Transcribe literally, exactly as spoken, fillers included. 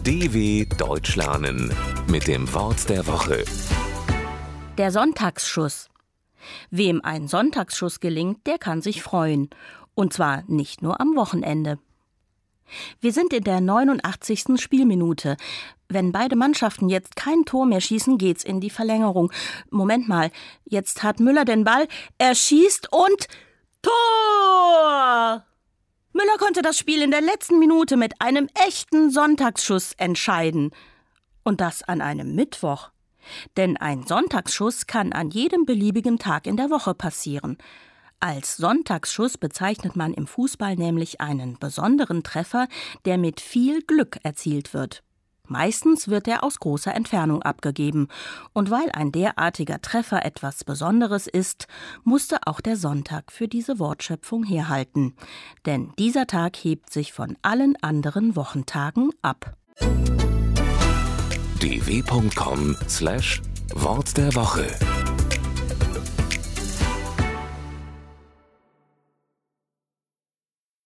D W Deutsch lernen mit dem Wort der Woche. Der Sonntagsschuss. Wem ein Sonntagsschuss gelingt, der kann sich freuen. Und zwar nicht nur am Wochenende. Wir sind in der neunundachtzigsten Spielminute. Wenn beide Mannschaften jetzt kein Tor mehr schießen, geht's in die Verlängerung. Moment mal, jetzt hat Müller den Ball, er schießt und Tor! Müller konnte das Spiel in der letzten Minute mit einem echten Sonntagsschuss entscheiden. Und das an einem Mittwoch. Denn ein Sonntagsschuss kann an jedem beliebigen Tag in der Woche passieren. Als Sonntagsschuss bezeichnet man im Fußball nämlich einen besonderen Treffer, der mit viel Glück erzielt wird. Meistens wird er aus großer Entfernung abgegeben. Und weil ein derartiger Treffer etwas Besonderes ist, musste auch der Sonntag für diese Wortschöpfung herhalten. Denn dieser Tag hebt sich von allen anderen Wochentagen ab. d w punkt com slash Wort der Woche